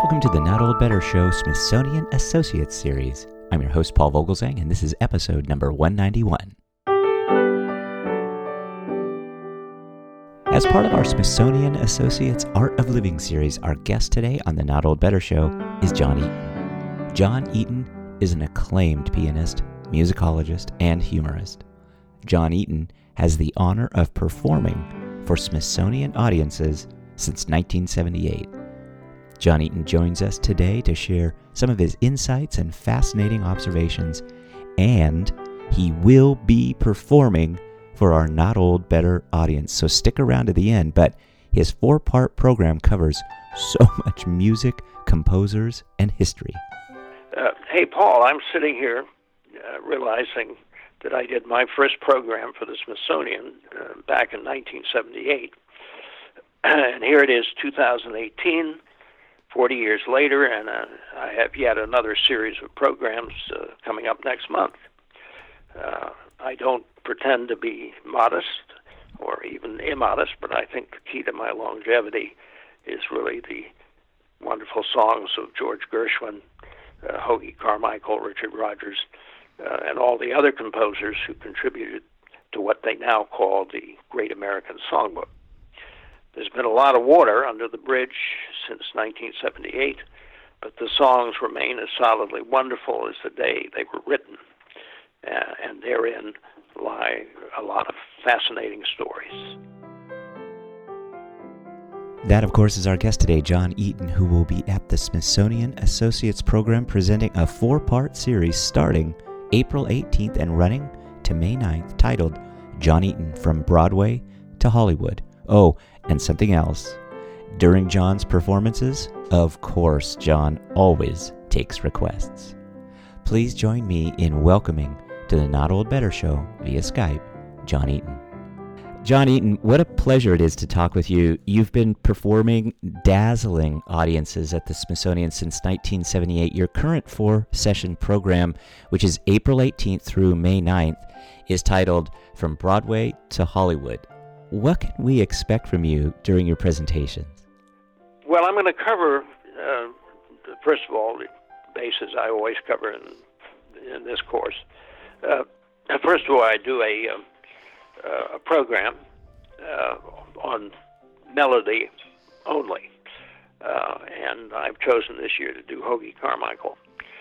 Welcome to the Not Old Better Show Smithsonian Associates Series. I'm your host, Paul Vogelsang, and this is episode number 191. As part of our Smithsonian Associates Art of Living series, our guest today on the Not Old Better Show is John Eaton. John Eaton is an acclaimed pianist, musicologist, and humorist. John Eaton has the honor of performing for Smithsonian audiences since 1978. John Eaton joins us today to share some of his insights and fascinating observations, and he will be performing for our Not Old Better audience, so stick around to the end. But his 4-part program covers so much music, composers, and history. Hey, Paul, I'm sitting here realizing that I did my first program for the Smithsonian back in 1978. And here it is, 2018. 40 years later, and I have yet another series of programs coming up next month. I don't pretend to be modest or even immodest, but I think the key to my longevity is really the wonderful songs of George Gershwin, Hoagy Carmichael, Richard Rodgers, and all the other composers who contributed to what they now call the Great American Songbook. There's been a lot of water under the bridge since 1978, but the songs remain as solidly wonderful as the day they were written, and therein lie a lot of fascinating stories. That, of course, is our guest today, John Eaton, who will be at the Smithsonian Associates Program presenting a 4-part series starting April 18th and running to May 9th, titled John Eaton From Broadway to Hollywood. Oh, and something else. During John's performances, of course, John always takes requests. Please join me in welcoming to the Not Old Better Show via Skype, John Eaton. John Eaton, what a pleasure it is to talk with you. You've been performing dazzling audiences at the Smithsonian since 1978. Your current 4-session program, which is April 18th through May 9th, is titled From Broadway to Hollywood. What can we expect from you during your presentations? Well, I'm going to cover, first of all, the bases I always cover in this course. First of all, I do a program on melody only, and I've chosen this year to do Hoagy Carmichael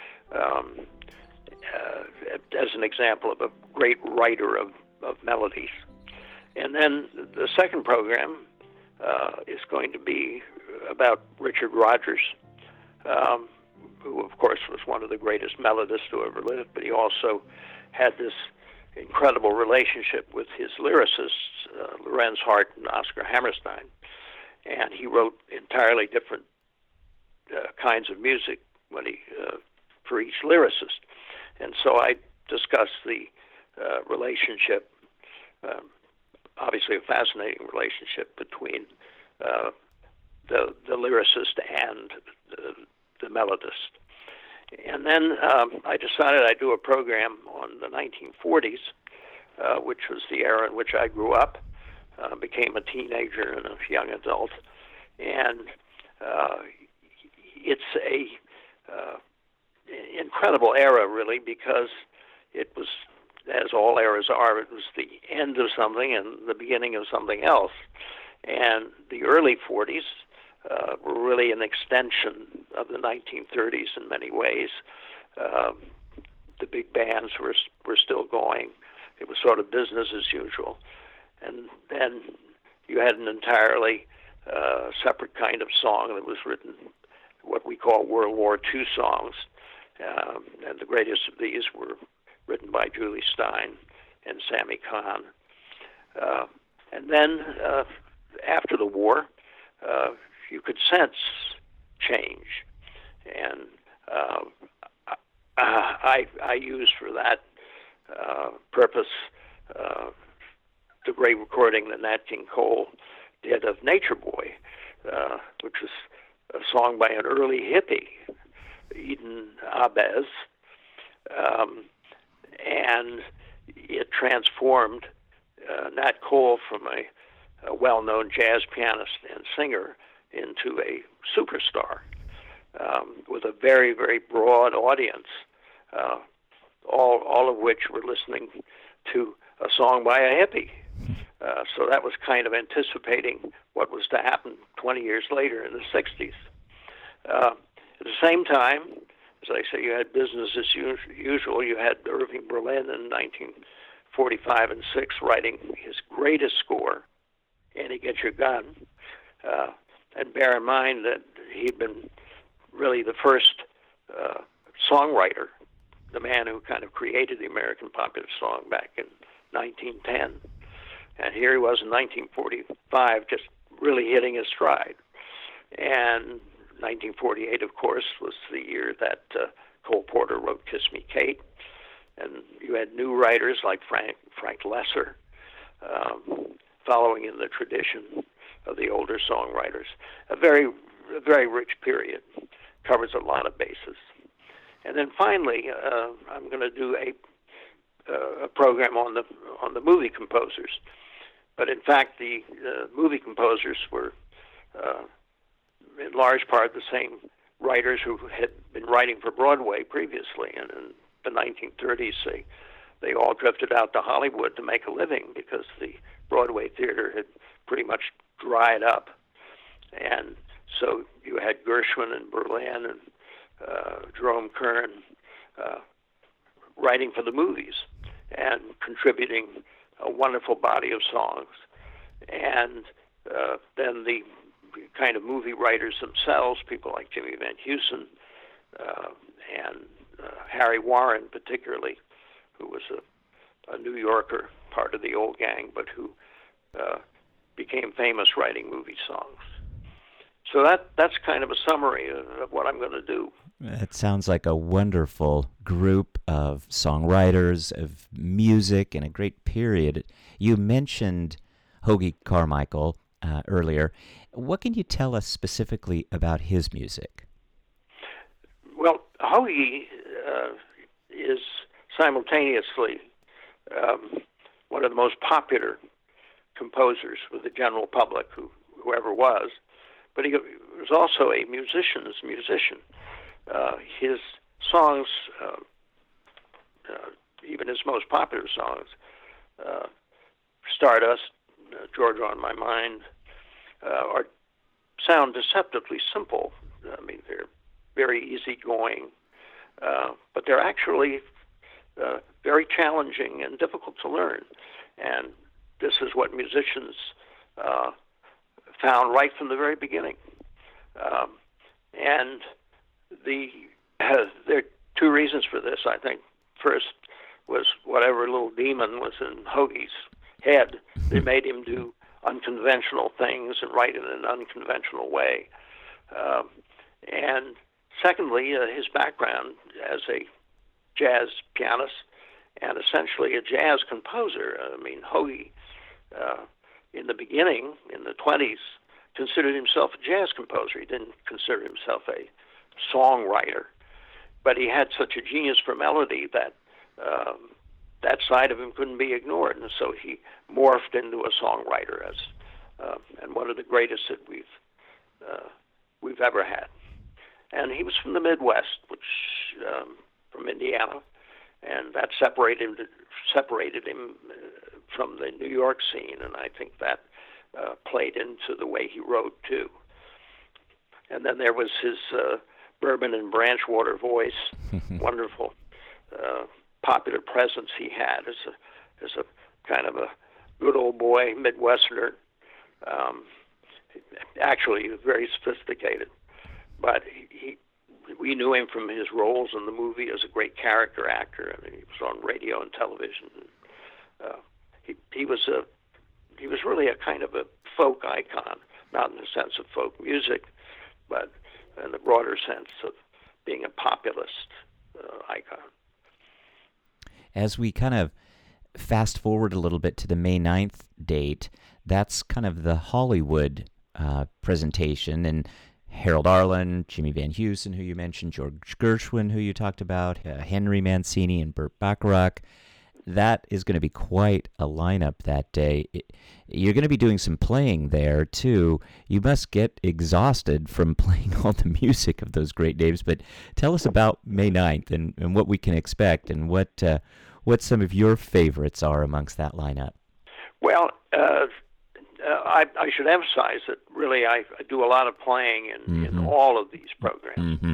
as an example of a great writer of melodies. And then the second program is going to be about Richard Rodgers, who, of course, was one of the greatest melodists who ever lived, but he also had this incredible relationship with his lyricists, Lorenz Hart and Oscar Hammerstein. And he wrote entirely different kinds of music for each lyricist. And so I discussed the relationship, obviously a fascinating relationship between the lyricist and the melodist. And then I decided I'd do a program on the 1940s, which was the era in which I grew up, became a teenager and a young adult. And it's a incredible era, really, because it was, as all eras are, it was the end of something and the beginning of something else. And the early 40s were really an extension of the 1930s in many ways. The big bands were still going. It was sort of business as usual. And then you had an entirely separate kind of song that was written, what we call World War II songs. And the greatest of these were written by Julie Stein and Sammy Cahn. And then after the war, you could sense change. And I used for that purpose the great recording that Nat King Cole did of Nature Boy, which was a song by an early hippie, Eden Abez, and it transformed Nat Cole from a well-known jazz pianist and singer into a superstar. with a very, very broad audience, all of which were listening to a song by a hippie. So that was kind of anticipating what was to happen 20 years later in the 60s. At the same time, as I say, you had business as usual. You had Irving Berlin in 1945 and 6 writing his greatest score, Annie Get Your Gun. And bear in mind that he'd been really the first songwriter, the man who kind of created the American popular song back in 1910. And here he was in 1945, just really hitting his stride. And 1948, of course, was the year that Cole Porter wrote Kiss Me, Kate. And you had new writers like Frank Lesser, following in the tradition of the older songwriters. A very rich period, covers a lot of bases. And then finally, I'm going to do a program on the movie composers. But in fact, the movie composers were in large part the same writers who had been writing for Broadway previously. And in the 1930s, they all drifted out to Hollywood to make a living because the Broadway theater had pretty much dried up. And so you had Gershwin and Berlin and Jerome Kern writing for the movies and contributing a wonderful body of songs. And then the kind of movie writers themselves, people like Jimmy Van Heusen and Harry Warren particularly, who was a New Yorker, part of the old gang, but who became famous writing movie songs. So that's kind of a summary of what I'm going to do. It sounds like a wonderful group of songwriters, of music, and a great period. You mentioned Hoagy Carmichael earlier. What can you tell us specifically about his music? Well, Hoagy is simultaneously one of the most popular composers with the general public, whoever was, but he was also a musician's musician. His songs, even his most popular songs, Stardust, Georgia on My Mind, sound deceptively simple. I mean, they're very easygoing, but they're actually very challenging and difficult to learn. And this is what musicians found right from the very beginning. And there are two reasons for this, I think. First was whatever little demon was in Hoagie's head that made him do unconventional things and write in an unconventional way. And secondly, his background as a jazz pianist and essentially a jazz composer. I mean, Hoagy, in the beginning, in the 20s, considered himself a jazz composer. He didn't consider himself a songwriter, but he had such a genius for melody that that side of him couldn't be ignored, and so he morphed into a songwriter and one of the greatest that we've ever had. And he was from the Midwest, which from Indiana, and that separated him from the New York scene, and I think that played into the way he wrote too. And then there was his bourbon and branchwater voice, wonderful popular presence he had as a kind of a good old boy Midwesterner. Actually, he was very sophisticated, but we knew him from his roles in the movie as a great character actor. I mean, he was on radio and television. He was really a kind of a folk icon, not in the sense of folk music, but in the broader sense of being a populist icon. As we kind of fast forward a little bit to the May 9th date, that's kind of the Hollywood presentation, and Harold Arlen, Jimmy Van Heusen, who you mentioned, George Gershwin, who you talked about, Henry Mancini and Burt Bacharach. that is going to be quite a lineup that day. You're going to be doing some playing there, too. You must get exhausted from playing all the music of those great names, but tell us about May 9th and what we can expect and what some of your favorites are amongst that lineup. Well, I should emphasize that really I do a lot of playing in all of these programs. Mm-hmm.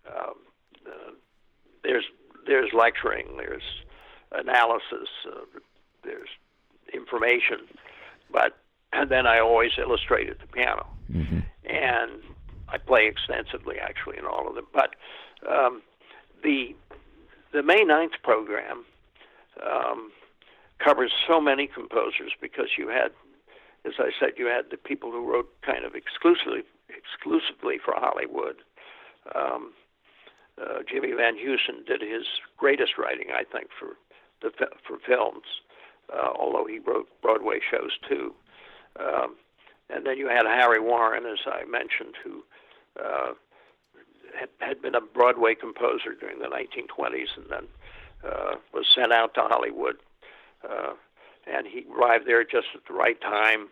There's lecturing, there's analysis, there's information, and then I always illustrate at the piano, and I play extensively actually in all of them. But the May 9th program covers so many composers because you had, as I said, you had the people who wrote kind of exclusively for Hollywood. Jimmy Van Heusen did his greatest writing, I think, for films, although he wrote Broadway shows too. And then you had Harry Warren, as I mentioned, who had been a Broadway composer during the 1920s and then was sent out to Hollywood. And he arrived there just at the right time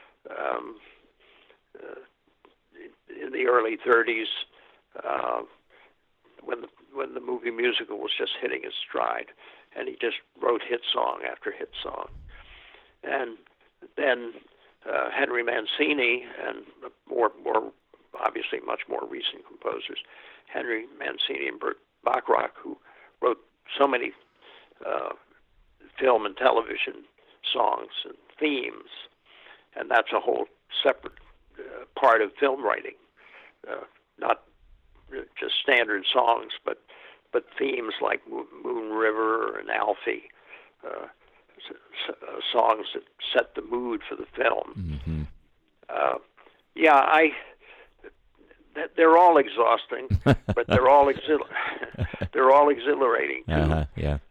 in the early 30s when the movie musical was just hitting its stride. And he just wrote hit song after hit song. And then Henry Mancini and more obviously much more recent composers, Henry Mancini and Burt Bacharach, who wrote so many film and television songs and themes, and that's a whole separate part of film writing, not just standard songs, but themes like Moon River and Alfie, songs that set the mood for the film. They're all exhausting, but they're all exhilarating too.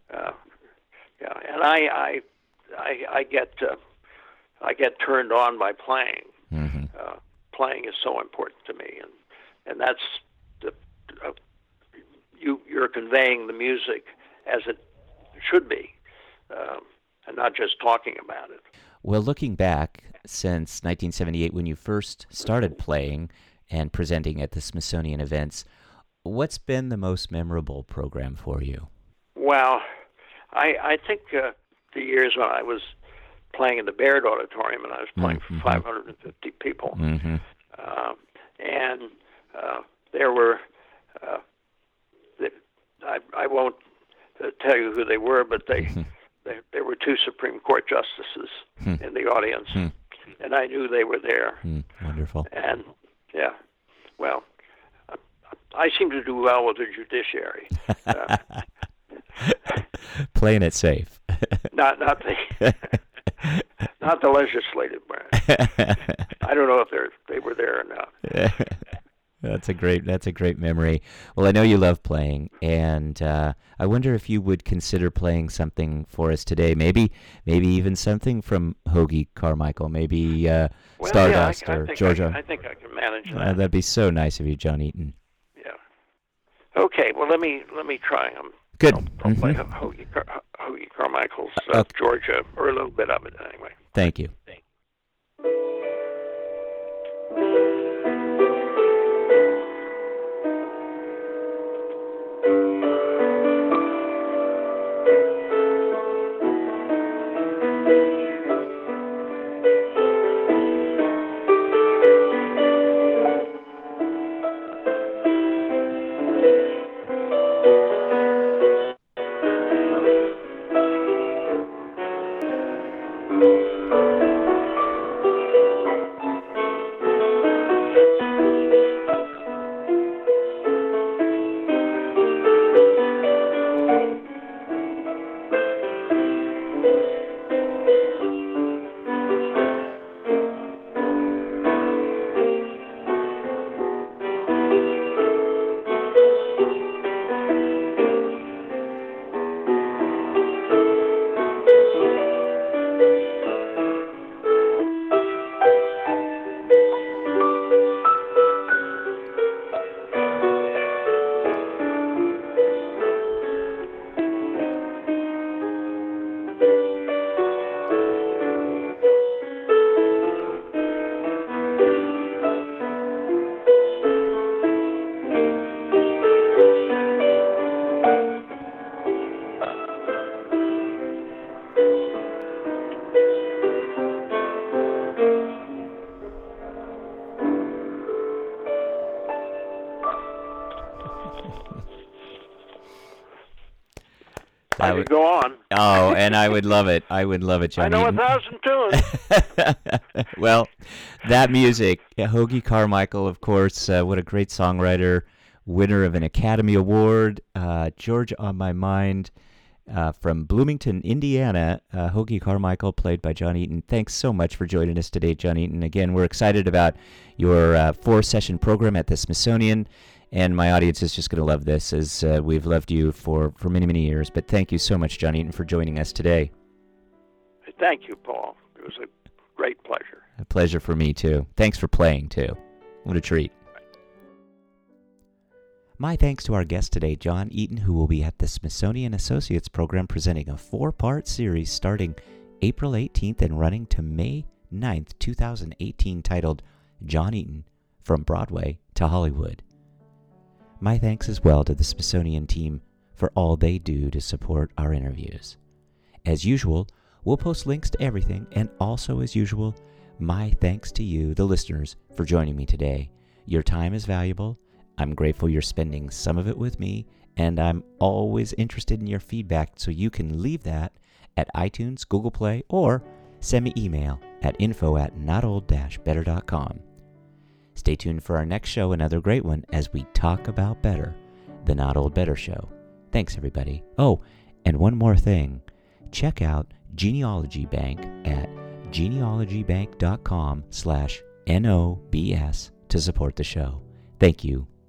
And I get turned on by playing. Playing is so important to me, and that's you're conveying the music as it should be, and not just talking about it. Well, looking back since 1978, when you first started playing and presenting at the Smithsonian events, what's been the most memorable program for you? Well, I think the years when I was playing in the Baird Auditorium and I was playing for 550 people, and there were I won't tell you who they were, but there were two Supreme Court justices in the audience, and I knew they were there. Wonderful. And well, I seem to do well with the judiciary. Playing it safe. not the legislative branch. I don't know if they were there or not. That's a great memory. Well, I know you love playing, and I wonder if you would consider playing something for us today. Maybe even something from Hoagy Carmichael. Maybe Stardust or Georgia. I think I can manage that. That'd be so nice of you, John Eaton. Yeah. Okay. Well, let me try. Good. I'll play Hoagy Carmichael's Georgia, or a little bit of it anyway. Thank you. I would go on. Oh, and I would love it. I would love it, John. I know Eaton. 1,000 tunes. Well, that music, Hoagy Carmichael, of course, what a great songwriter, winner of an Academy Award. Georgia on My Mind, from Bloomington, Indiana. Hoagy Carmichael, played by John Eaton. Thanks so much for joining us today, John Eaton. Again, we're excited about your 4-session program at the Smithsonian. And my audience is just going to love this, as we've loved you for many, many years. But thank you so much, John Eaton, for joining us today. Thank you, Paul. It was a great pleasure. A pleasure for me, too. Thanks for playing, too. What a treat. My thanks to our guest today, John Eaton, who will be at the Smithsonian Associates Program presenting a 4-part series starting April 18th and running to May 9th, 2018, titled John Eaton, From Broadway to Hollywood. My thanks as well to the Smithsonian team for all they do to support our interviews. As usual, we'll post links to everything, and also as usual, my thanks to you, the listeners, for joining me today. Your time is valuable. I'm grateful you're spending some of it with me, and I'm always interested in your feedback, so you can leave that at iTunes, Google Play, or send me email at info@notold-better.com. Stay tuned for our next show, another great one, as we talk about better, the Not Old Better Show. Thanks, everybody. Oh, and one more thing. Check out Genealogy Bank at genealogybank.com/NOBS to support the show. Thank you.